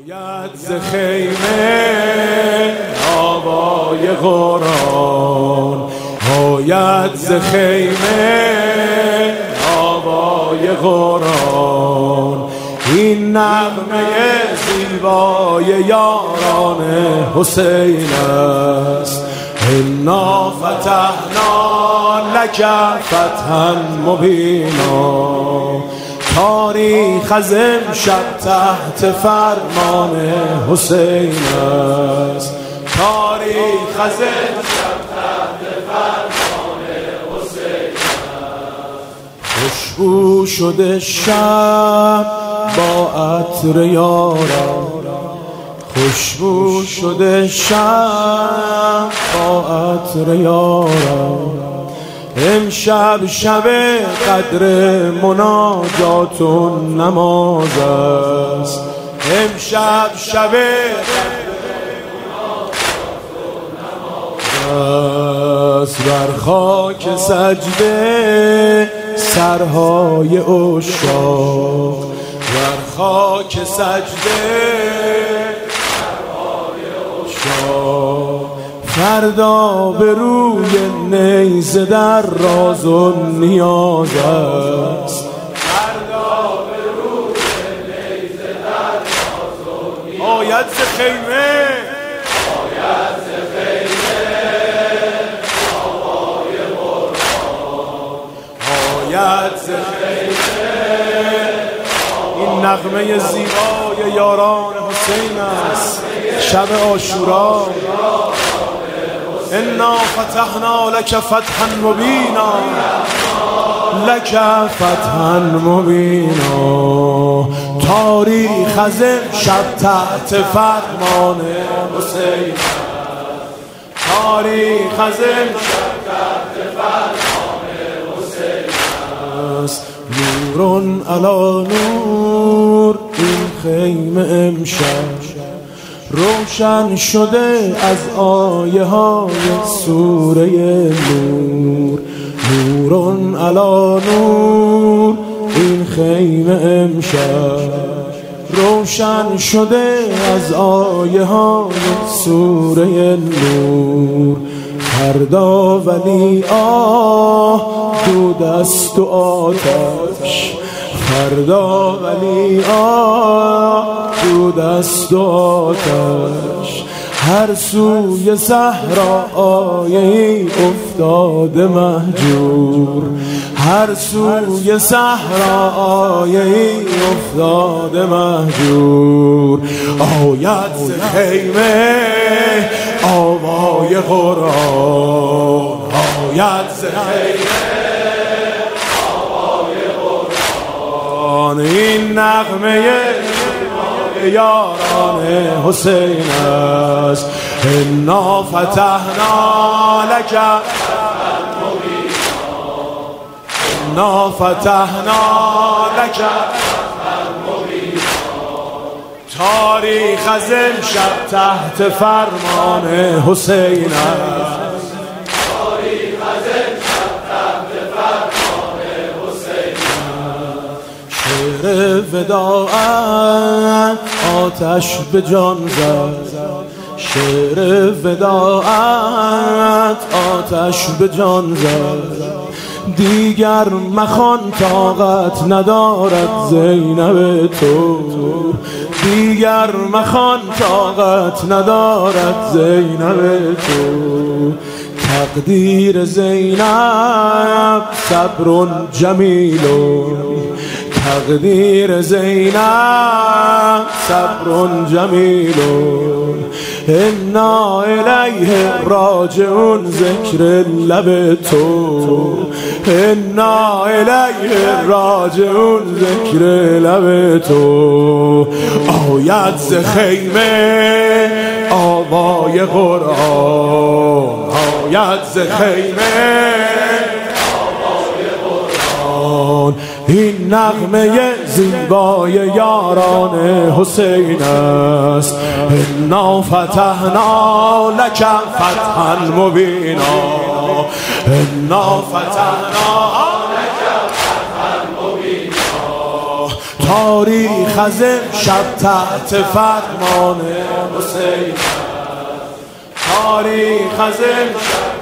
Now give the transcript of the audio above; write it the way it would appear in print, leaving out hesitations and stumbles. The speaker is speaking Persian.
آید ز خیمه آوای قرآن، آید ز خیمه آوای قرآن. این نغمه زیبای یاران حسین است. انا فتحنا لک فتحا مبینا. تاریخ از امشب تحت فرمان حسین است. تاریخ از امشب تحت فرمان حسین است. خوشبو شده شب با عطر یاران، خوشبو شده شب با عطر یاران. امشب شب قدر مناجات و نماز است. امشب شب قدر مناجات و نماز است. بر خاک سجده سرهای عشاق، بر خاک سجده سرهای عشاق. فردا به روی نیزه در راز و نیاز است. فردا به روی نیزه در راز و نیاز. آید ز خیمه، آید ز خیمه آوای قرآن، آید ز خیمه. این نغمه زیبای یاران حسین است. شب عاشورا. انا فتحنا لک فتحا مبینا، لک فتحا مبینا. تاریخ از امشب تحت فرمان حسین است. تاریخ از امشب تحت فرمان حسین است. نورون علی نور این خیمه امشب روشن شده از آیه های سوره نور. نورون علی نور این خیمه امشب روشن شده از آیه های سوره نور. فردا ولی دود است و آتش، فردا ولی دود است و آتش. هر سوی صحرا آیه‌ای افتاده مهجور، هر سوی صحرا آیه‌ای افتاده مهجور. آید ز خیمه آوای قرآن، آید ز خیمه آوای قرآن. این نغمه یاران حسین است. انا فتحنا لک فتحا مبینا، انا فتحنا لک فتحا مبینا. تاریخ از امشب تحت فرمان حسین است. تاریخ از امشب تحت فرمان حسین است. شعر وداعت آتش به جان زد، شعر وداعت آتش به جان زد. دیگر مخوان طاقت ندارد زینب تو، دیگر مخوان طاقت ندارد زینب تو. تقدیر زینب صبر جمیل، تقدیر زینب صبر جمیل. انا الیه راجعون ذکر لب تو، انا الیه راجعون ذکر لب تو. آید ز خیمه آوای قرآن، آید ز خیمه آوای قرآن. این نغمه زیبای یاران حسین است. انا فتحنا لک فتحا مبینا، انا فتحنا لک فتحا مبینا. تاریخ از امشب تحت فرمان حسین، تاریخ از امشب